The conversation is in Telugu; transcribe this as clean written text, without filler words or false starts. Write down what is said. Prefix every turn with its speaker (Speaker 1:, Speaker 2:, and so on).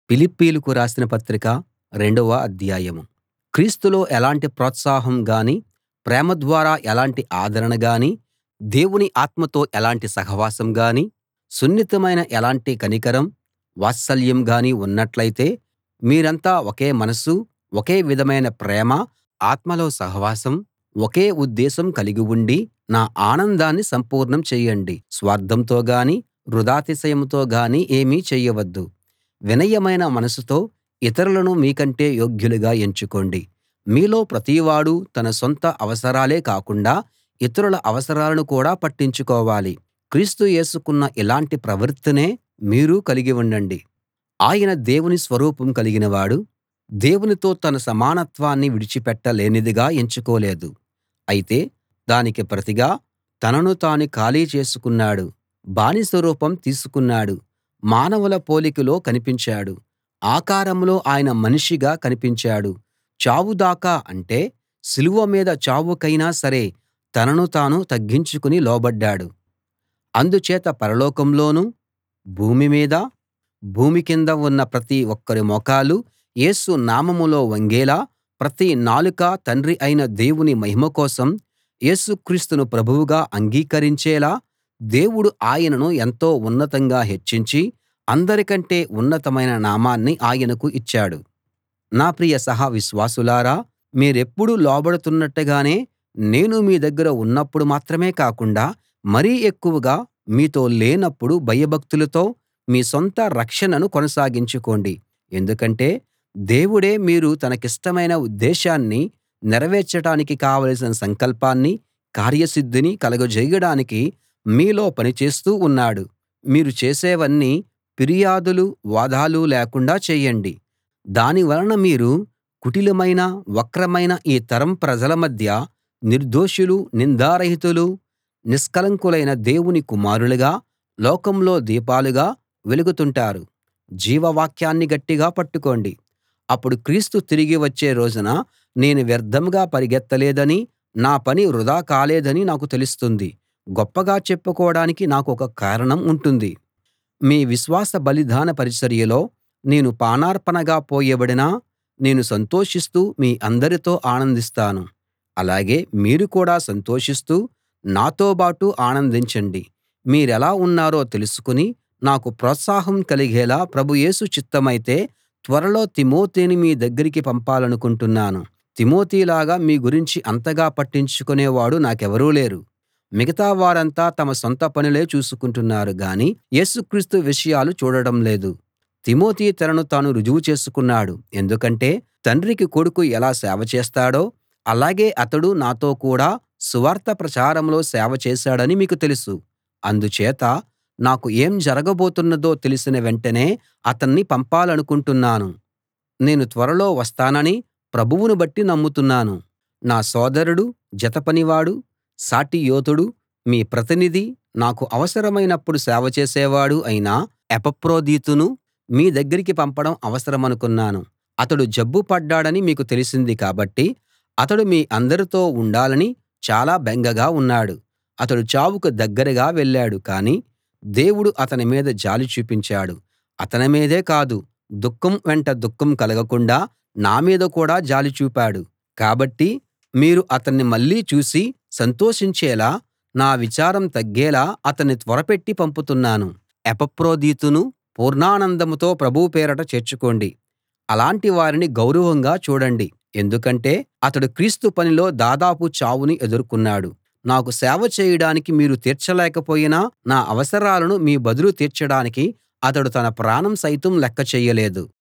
Speaker 1: ఫిలిప్పీయులకు రాసిన పత్రిక రెండవ అధ్యాయం. క్రీస్తులో ఎలాంటి ప్రోత్సాహం గానీ, ప్రేమ ద్వారా ఎలాంటి ఆదరణ గానీ, దేవుని ఆత్మతో ఎలాంటి సహవాసం గానీ, సున్నితమైన ఎలాంటి కనికరం, వాత్సల్యం గానీ ఉన్నట్లయితే మీరంతా ఒకే మనసు, ఒకే విధమైన ప్రేమ, ఆత్మలో సహవాసం, ఒకే ఉద్దేశం కలిగి ఉండి నా ఆనందాన్ని సంపూర్ణం చేయండి. స్వార్థంతో గానీ, వృథాతిశయంతో గానీ ఏమీ చేయవద్దు. వినయమైన మనసుతో ఇతరులను మీకంటే యోగ్యులుగా ఎంచుకోండి. మీలో ప్రతివాడూ తన సొంత అవసరాలే కాకుండా ఇతరుల అవసరాలను కూడా పట్టించుకోవాలి. క్రీస్తు యేసుకున్న ఇలాంటి ప్రవృత్తినే మీరూ కలిగి ఉండండి. ఆయన దేవుని స్వరూపం కలిగినవాడు. దేవునితో తన సమానత్వాన్ని విడిచిపెట్టలేనిదిగా ఎంచుకోలేదు. అయితే దానికి ప్రతిగా తనను తాను ఖాళీ చేసుకున్నాడు. బానిస రూపం తీసుకున్నాడు. మానవుల పోలికలో కనిపించాడు. ఆకారంలో ఆయన మనిషిగా కనిపించాడు. చావు దాకా అంటే సిలువ మీద చావుకైనా సరే తనను తాను తగ్గించుకుని లోబడ్డాడు. అందుచేత పరలోకంలోనూ, భూమి మీదా, భూమి కింద ఉన్న ప్రతి ఒక్కరి మోకాలు యేసు నామంలో వంగేలా, ప్రతి నాలుకా తండ్రి అయిన దేవుని మహిమ కోసం యేసు క్రీస్తును ప్రభువుగా అంగీకరించేలా దేవుడు ఆయనను ఎంతో ఉన్నతంగా హెచ్చించి అందరికంటే ఉన్నతమైన నామాన్ని ఆయనకు ఇచ్చాడు. నా ప్రియ సహ విశ్వాసులారా, మీరెప్పుడూ లోబడుతున్నట్టుగానే నేను మీ దగ్గర ఉన్నప్పుడు మాత్రమే కాకుండా మరీ ఎక్కువగా మీతో లేనప్పుడు భయభక్తులతో మీ సొంత రక్షణను కొనసాగించుకోండి. ఎందుకంటే దేవుడే మీరు తనకిష్టమైన ఉద్దేశాన్ని నెరవేర్చడానికి కావలసిన సంకల్పాన్ని, కార్యసిద్ధిని కలగజేయడానికి మీలో పనిచేస్తూ ఉన్నాడు. మీరు చేసేవన్నీ ఫిర్యాదులు, వాదాలు లేకుండా చేయండి. దాని వలన మీరు కుటిలమైన, వక్రమైన ఈ తరం ప్రజల మధ్య నిర్దోషులు, నిందారహితులు, నిష్కళంకులైన దేవుని కుమారులుగా, లోకంలో దీపాలుగా వెలుగుతుంటారు. జీవవాక్యాన్ని గట్టిగా పట్టుకోండి. అప్పుడు క్రీస్తు తిరిగి వచ్చే రోజున నేను వ్యర్థంగా పరిగెత్తలేదనీ, నా పని వృథా కాలేదనీ నాకు తెలుస్తుంది. గొప్పగా చెప్పుకోడానికి నాకొక కారణం ఉంటుంది. మీ విశ్వాస బలిదాన పరిచర్యలో నేను పానార్పణగా పోయబడినా నేను సంతోషిస్తూ మీ అందరితో ఆనందిస్తాను. అలాగే మీరు కూడా సంతోషిస్తూ నాతోబాటు ఆనందించండి. మీరెలా ఉన్నారో తెలుసుకుని నాకు ప్రోత్సాహం కలిగేలా ప్రభు యేసు చిత్తమైతే త్వరలో తిమోతిని మీ దగ్గరికి పంపాలనుకుంటున్నాను. తిమోతిలాగా మీ గురించి అంతగా పట్టించుకునేవాడు నాకెవరూ లేరు. మిగతా వారంతా తమ సొంత పనులే చూసుకుంటున్నారు గానీ యేసుక్రీస్తు విషయాలు చూడడం లేదు. తిమోతి తనను తాను రుజువు చేసుకున్నాడు. ఎందుకంటే తండ్రికి కొడుకు ఎలా సేవ చేస్తాడో అలాగే అతడు నాతో కూడా సువార్త ప్రచారంలో సేవ చేశాడని మీకు తెలుసు. అందుచేత నాకు ఏం జరగబోతున్నదో తెలిసిన వెంటనే అతన్ని పంపాలనుకుంటున్నాను. నేను త్వరలో వస్తానని ప్రభువును బట్టి నమ్ముతున్నాను. నా సోదరుడు, జతపనివాడు, సాటి యోధుడు, మీ ప్రతినిధి, నాకు అవసరమైనప్పుడు సేవ చేసేవాడు అయిన ఎపఫ్రోదితును మీ దగ్గరికి పంపడం అవసరమనుకున్నాను. అతడు జబ్బు పడ్డాడని మీకు తెలిసింది కాబట్టి అతడు మీ అందరితో ఉండాలని చాలా బెంగగా ఉన్నాడు. అతడు చావుకు దగ్గరగా వెళ్ళాడు కానీ దేవుడు అతని మీద జాలి చూపించాడు. అతని మీదే కాదు, దుఃఖం వెంట దుఃఖం కలగకుండా నా మీద కూడా జాలి చూపాడు. కాబట్టి మీరు అతన్ని మళ్ళీ చూసి సంతోషించేలా, నా విచారం తగ్గేలా అతన్ని త్వరపెట్టి పంపుతున్నాను. ఎపఫ్రోదితును పూర్ణానందంతో ప్రభువు పేరట చేర్చుకోండి. అలాంటి వారిని గౌరవంగా చూడండి. ఎందుకంటే అతడు క్రీస్తు పనిలో దాదాపు చావుని ఎదుర్కొన్నాడు. నాకు సేవ చేయడానికి మీరు తీర్చలేకపోయినా నా అవసరాలను మీ బదులు తీర్చడానికి అతడు తన ప్రాణం సైతం లెక్క చేయలేదు.